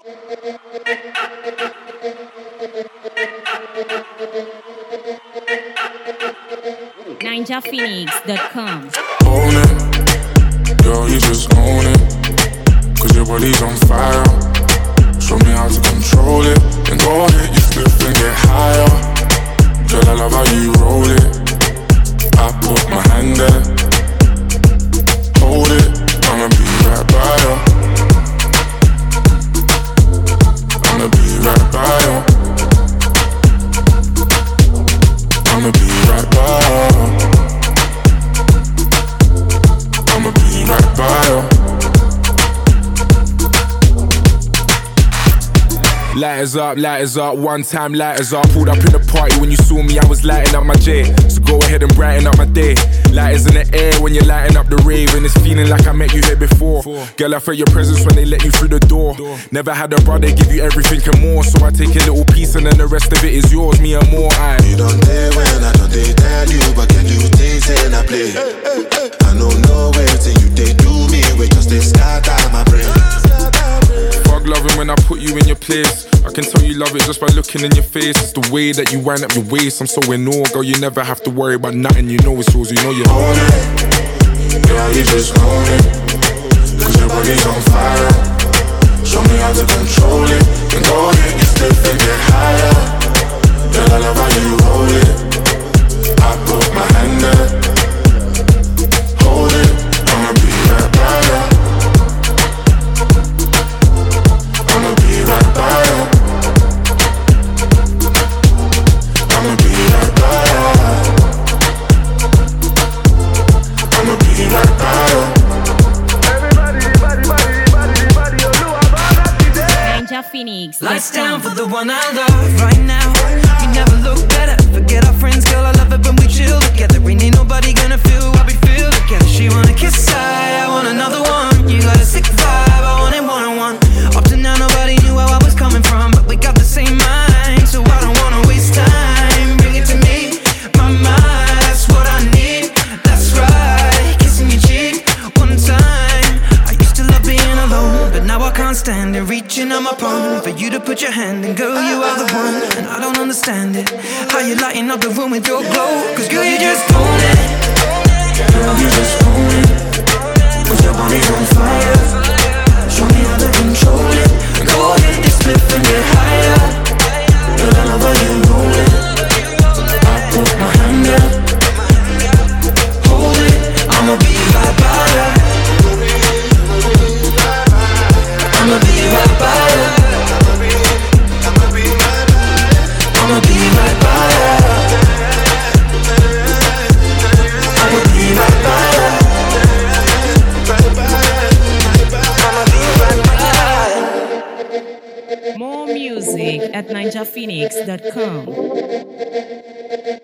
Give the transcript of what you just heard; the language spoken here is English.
NinjaPhoenix.com. Own it, girl, you just own it. Cause your body's on fire. Show me how to control it. Then go ahead, you flip and get higher. Girl, I love how you roll it. I put my hand there. Hold it, I'ma be right by you. I'ma be right by you. I'ma be right by you. I'ma be right by you. Lighters up, one time lighters up. Pulled up in the party when you saw me, I was lighting up my J. So go ahead and brighten up my day. Lighters in the air when you're lighting up the rave. And it's feeling like I met you here before. Girl, I felt your presence when they let you through the door. Never had a brother give you everything and more. So I take a little piece and then the rest of it is yours, me and more. You don't dare when I don't dare tell you, but can you things and I play? I know no way till you they do me, we just they scatter my brain. Fuck loving when I put you in your place. I can tell you love it just by looking in your face. It's the way that you wind up your waist. I'm so in awe, girl, you never have to worry about nothing. You know it's yours, you know you own it. Girl, you just own it. Cause your body's on fire. Show me how to control it. Then go ahead, you slip and get higher. Girl, I love how you hold it. I put my hand there. Hold it, I'ma be right by you. I'ma be right by you. I'ma be right by you. I'ma be right by you. NinjaPhoenix. Lights down for the one I love right now. You never look better. Forget our friends, girl. I love it when we chill together. Ain't nobody gonna feel what we feel together. She wanna kiss I want another one. You got a sick vibe, I want it one-on-one. Up to now nobody knew where I was coming from, but we got the same mind, so I don't wanna waste time. Bring it to me, my mind, that's what I need. That's right, kissing your cheek one time. I used to love being alone, but now I can't stand it. Reaching on my palm for you to put your hand in. Girl, you are the one, and I don't understand it. How you lighting up the room with your glow. Cause girl, you just own it. Girl, you just own it. Cause your body's on fire. Show me how to control it. Go ahead, just flip and get higher. Girl, I love how you roll it. I put my hand there. Hold it, I'ma be right by you. I'ma be right by you. I'ma be right by you. I'ma be right by you. More music at NinjaPhoenix.com.